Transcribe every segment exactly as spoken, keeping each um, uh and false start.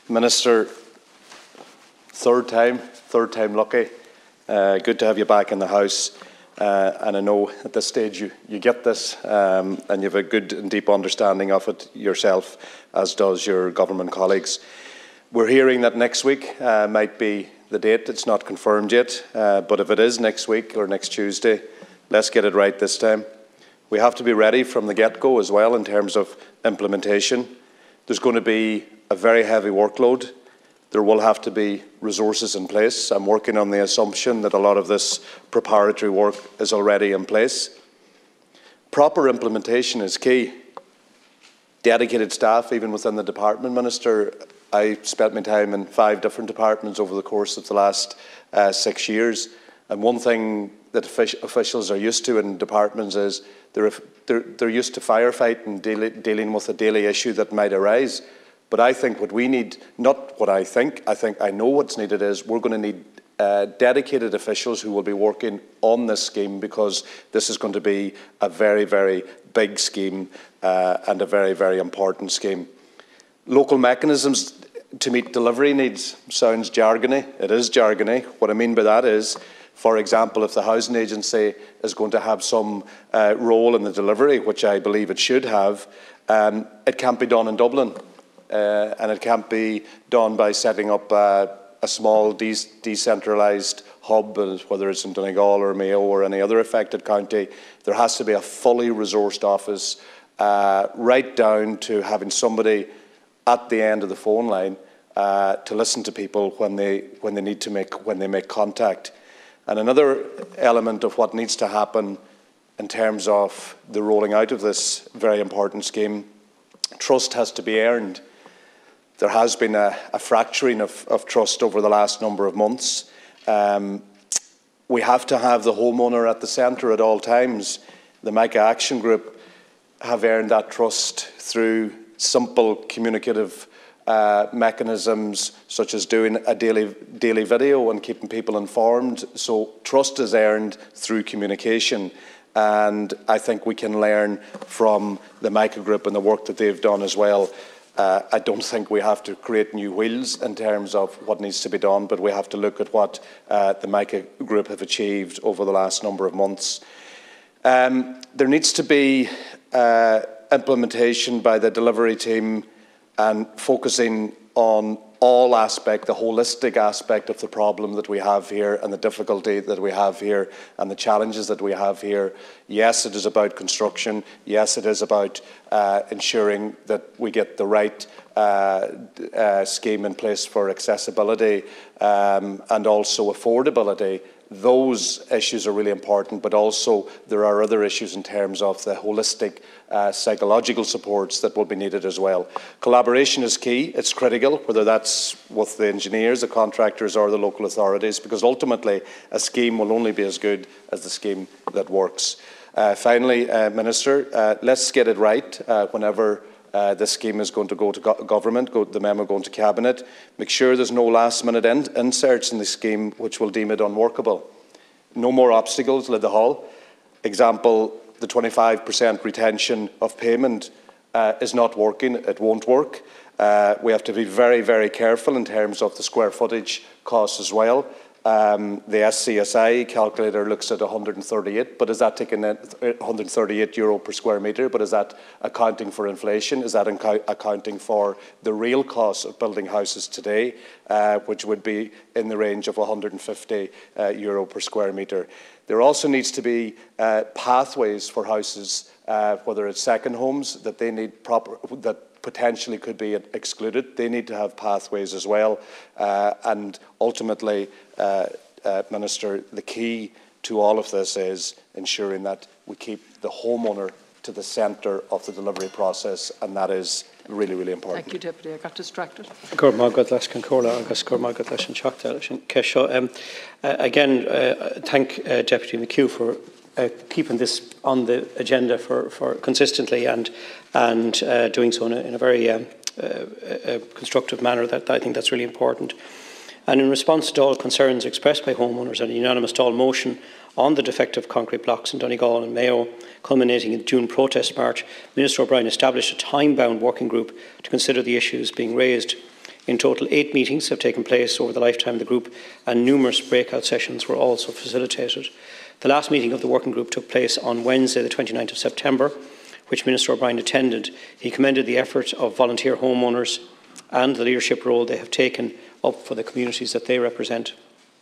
Minister, third time, third time lucky. Uh, good to have you back in the House. Uh, and I know at this stage you, you get this um, and you have a good and deep understanding of it yourself, as does your government colleagues. We're hearing that next week uh, might be the date. It's not confirmed yet, uh, but if it is next week or next Tuesday, let's get it right this time. We have to be ready from the get-go as well in terms of implementation. There's going to be a very heavy workload. There will have to be resources in place. I'm working on the assumption that a lot of this preparatory work is already in place. Proper implementation is key. Dedicated staff, even within the department, Minister. I spent my time in five different departments over the course of the last uh, six years. And one thing that officials are used to in departments is they're, they're, they're used to firefighting, deal, dealing with a daily issue that might arise. But I think what we need, not what I think, I think I know what's needed is we're going to need uh, dedicated officials who will be working on this scheme, because this is going to be a very, very big scheme uh, and a very, very important scheme. Local mechanisms to meet delivery needs sounds jargony. It is jargony. What I mean by that is, for example, if the housing agency is going to have some uh, role in the delivery, which I believe it should have, um, it can't be done in Dublin. Uh, and it can't be done by setting up uh, a small de decentralised hub, whether it's in Donegal or Mayo or any other affected county. There has to be a fully resourced office, uh, right down to having somebody at the end of the phone line uh, to listen to people when they when they need to make when they make contact. And another element of what needs to happen in terms of the rolling out of this very important scheme, trust has to be earned. There has been a, a fracturing of, of trust over the last number of months. Um, we have to have the homeowner at the centre at all times. The Micah Action Group have earned that trust through simple communicative uh, mechanisms, such as doing a daily, daily video and keeping people informed. So trust is earned through communication. And I think we can learn from the Micah Group and the work that they've done as well. Uh, I don't think we have to create new wheels in terms of what needs to be done, but we have to look at what uh, the Micah Group have achieved over the last number of months. Um, there needs to be uh, implementation by the delivery team and focusing on all aspect, the holistic aspect of the problem that we have here and the difficulty that we have here and the challenges that we have here. Yes, it is about construction. Yes, it is about uh, ensuring that we get the right uh, uh, scheme in place for accessibility um, and also affordability. Those issues are really important, but also there are other issues in terms of the holistic uh, psychological supports that will be needed as well. Collaboration is key. It's critical, whether that's with the engineers, the contractors or the local authorities, because ultimately a scheme will only be as good as the scheme that works. Uh, finally, uh, Minister, uh, let's get it right uh, whenever Uh, this scheme is going to go to go government, go, the memo going to cabinet. Make sure there's no last-minute in inserts in the scheme which will deem it unworkable. No more obstacles, Lid the Hall. Example, the twenty-five percent retention of payment uh, is not working. It won't work. Uh, we have to be very, very careful in terms of the square footage costs as well. Um, the S C S I calculator looks at one hundred thirty-eight, but is that taking one hundred thirty-eight euro per square metre? But is that accounting for inflation? Is that accounting for the real cost of building houses today, uh, which would be in the range of one hundred fifty uh, euro per square metre? There also needs to be uh, pathways for houses, uh, whether it's second homes that they need proper that. potentially could be excluded. They need to have pathways as well. Uh, and ultimately, uh, uh, Minister, the key to all of this is ensuring that we keep the homeowner to the centre of the delivery process, and that is really, really important. Thank you, Deputy. I got distracted. Um, uh, again, uh, thank uh, Deputy McHugh for Uh, keeping this on the agenda for, for consistently and and uh, doing so in a, in a very um, uh, uh, constructive manner. That I think that's really important. And in response to all concerns expressed by homeowners and a unanimous Dáil motion on the defective concrete blocks in Donegal and Mayo, culminating in the June protest march, Minister O'Brien established a time-bound working group to consider the issues being raised. In total, eight meetings have taken place over the lifetime of the group, and numerous breakout sessions were also facilitated. The last meeting of the working group took place on Wednesday, the twenty-ninth of September, which Minister O'Brien attended. He commended the effort of volunteer homeowners and the leadership role they have taken up for the communities that they represent.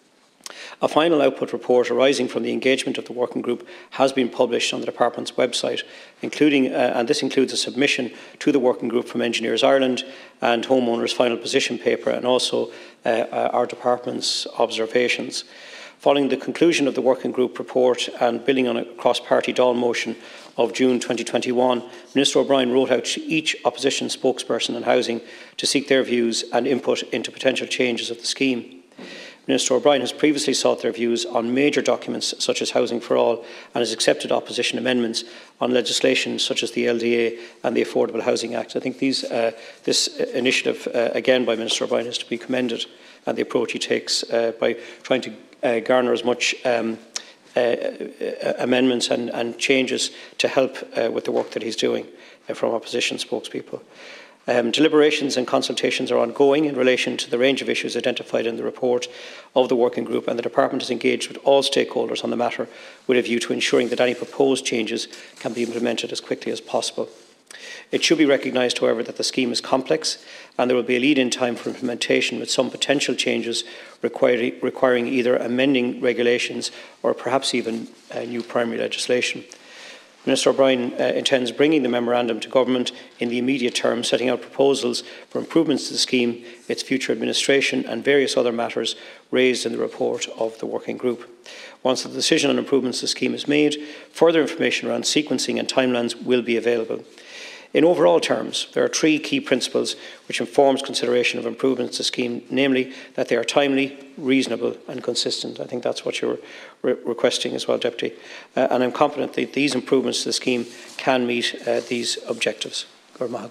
A final output report arising from the engagement of the working group has been published on the Department's website, including, uh, and this includes a submission to the working group from Engineers Ireland and homeowners' final position paper, and also uh, uh, our Department's observations. Following the conclusion of the working group report and building on a cross-party Dáil motion of June twenty twenty-one, Minister O'Brien wrote out to each opposition spokesperson on housing to seek their views and input into potential changes of the scheme. Minister O'Brien has previously sought their views on major documents such as Housing for All and has accepted opposition amendments on legislation such as the L D A and the Affordable Housing Act. I think these, uh, this initiative, uh, again by Minister O'Brien, is to be commended, and the approach he takes uh, by trying to uh, garner as much um, uh, amendments and, and changes to help uh, with the work that he's doing uh, from opposition spokespeople. Um, deliberations and consultations are ongoing in relation to the range of issues identified in the report of the working group, and the Department is engaged with all stakeholders on the matter with a view to ensuring that any proposed changes can be implemented as quickly as possible. It should be recognised, however, that the scheme is complex and there will be a lead-in time for implementation, with some potential changes requiring, requiring either amending regulations or perhaps even uh, new primary legislation. Minister O'Brien uh, intends bringing the memorandum to Government in the immediate term, setting out proposals for improvements to the scheme, its future administration and various other matters raised in the report of the working group. Once the decision on improvements to the scheme is made, further information around sequencing and timelines will be available. In overall terms, there are three key principles which informs consideration of improvements to the scheme, namely that they are timely, reasonable and consistent. I think that's what you're re requesting as well, Deputy. Uh, and I'm confident that these improvements to the scheme can meet uh, these objectives. Uh,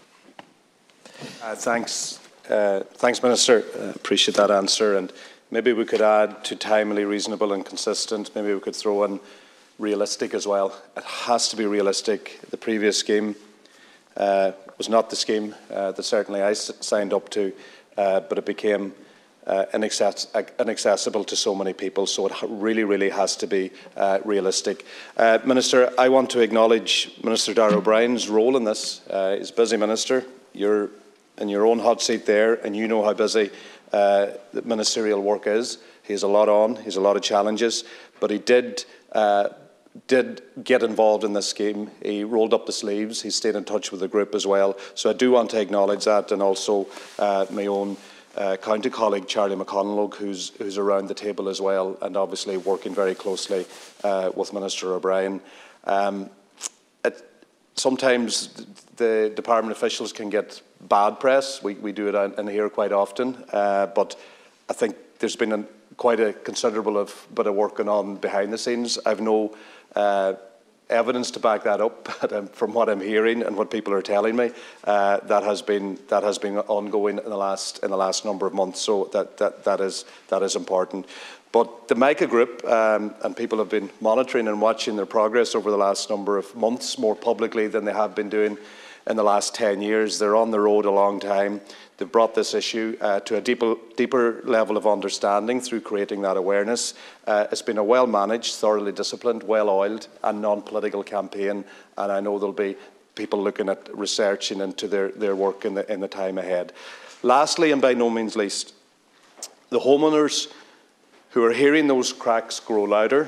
thanks, uh, thanks, Minister. Uh, appreciate that answer. And maybe we could add to timely, reasonable and consistent. Maybe we could throw in realistic as well. It has to be realistic. The previous scheme Uh, was not the scheme uh, that certainly I s signed up to, uh, but it became uh, inaccess inaccessible to so many people, so it really, really has to be uh, realistic. Uh, Minister, I want to acknowledge Minister Darragh O'Brien's role in this. Uh, he's a busy minister. You're in your own hot seat there, and you know how busy uh, the ministerial work is. He has a lot on, he has a lot of challenges, but he did uh, did get involved in this scheme. He rolled up the sleeves. He stayed in touch with the group as well. So I do want to acknowledge that, and also uh, my own uh, county colleague Charlie McConalogue, who's, who's around the table as well, and obviously working very closely uh, with Minister O'Brien. Um, it, sometimes the department officials can get bad press. We, we do it in here quite often, uh, but I think there's been a, quite a considerable of, bit of work going on behind the scenes. I've no Uh, evidence to back that up, but um, from what I'm hearing and what people are telling me, uh, that has been that has been ongoing in the last in the last number of months. So that that that is that is important. But the MICA group um, and people have been monitoring and watching their progress over the last number of months more publicly than they have been doing in the last ten years. They're on the road a long time. They've brought this issue uh, to a deeper, deeper level of understanding through creating that awareness. Uh, it's been a well-managed, thoroughly disciplined, well-oiled and non-political campaign, and I know there'll be people looking at researching into their, their work in the, in the time ahead. Lastly, and by no means least, the homeowners who are hearing those cracks grow louder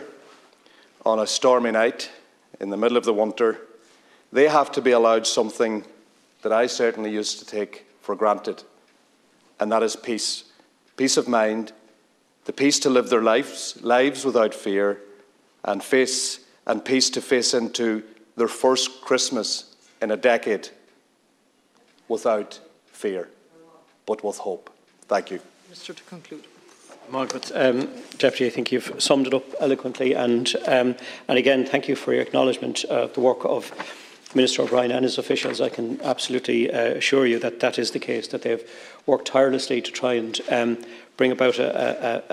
on a stormy night in the middle of the winter, they have to be allowed something that I certainly used to take for granted, and that is peace. Peace of mind, the peace to live their lives, lives without fear, and face and peace to face into their first Christmas in a decade without fear, but with hope. Thank you. Minister, to conclude. Margaret, um, Deputy, I think you've summed it up eloquently, and um, and again, thank you for your acknowledgement of the work of Minister O'Brien and his officials. I can absolutely uh, assure you that that is the case, that they've worked tirelessly to try and um, bring about a, a, a,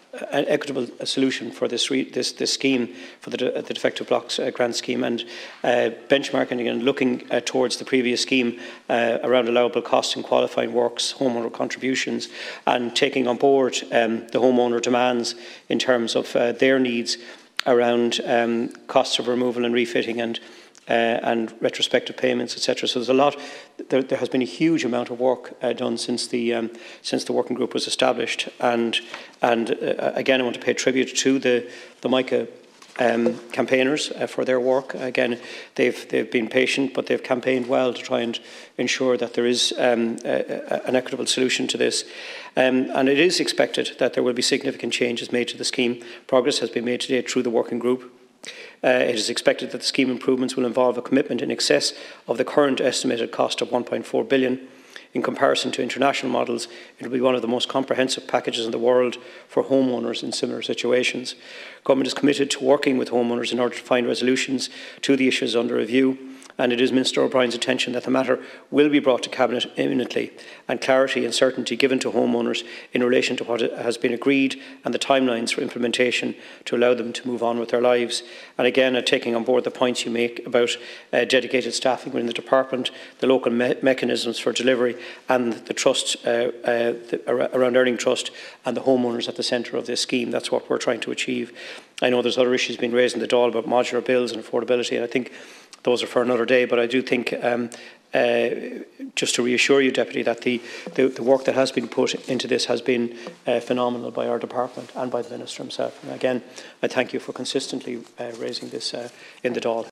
an equitable solution for this re this, this scheme, for the, de the defective blocks uh, grant scheme, and uh, benchmarking and looking uh, towards the previous scheme uh, around allowable costs in qualifying works, homeowner contributions, and taking on board um, the homeowner demands in terms of uh, their needs around um, costs of removal and refitting and Uh, and retrospective payments, et cetera. So there's a lot. There, there has been a huge amount of work uh, done since the um, since the working group was established. And and uh, again, I want to pay tribute to the the MICA um, campaigners uh, for their work. Again, they've they've been patient, but they've campaigned well to try and ensure that there is um, a, a, an equitable solution to this. Um, and it is expected that there will be significant changes made to the scheme. Progress has been made today through the working group. Uh, it is expected that the scheme improvements will involve a commitment in excess of the current estimated cost of one point four billion pounds. In comparison to international models, it will be one of the most comprehensive packages in the world for homeowners in similar situations. Government is committed to working with homeowners in order to find resolutions to the issues under review, and it is Minister O'Brien's intention that the matter will be brought to Cabinet imminently, and clarity and certainty given to homeowners in relation to what has been agreed and the timelines for implementation to allow them to move on with their lives. And again, uh, taking on board the points you make about uh, dedicated staffing within the department, the local me mechanisms for delivery, and the trust uh, uh, the, around earning trust, and the homeowners at the centre of this scheme. That's what we're trying to achieve. I know there's other issues being raised in the Dáil about modular bills and affordability, and I think those are for another day, but I do think, um, uh, just to reassure you, Deputy, that the, the, the work that has been put into this has been uh, phenomenal by our department and by the Minister himself. And again, I thank you for consistently uh, raising this uh, in the Dáil.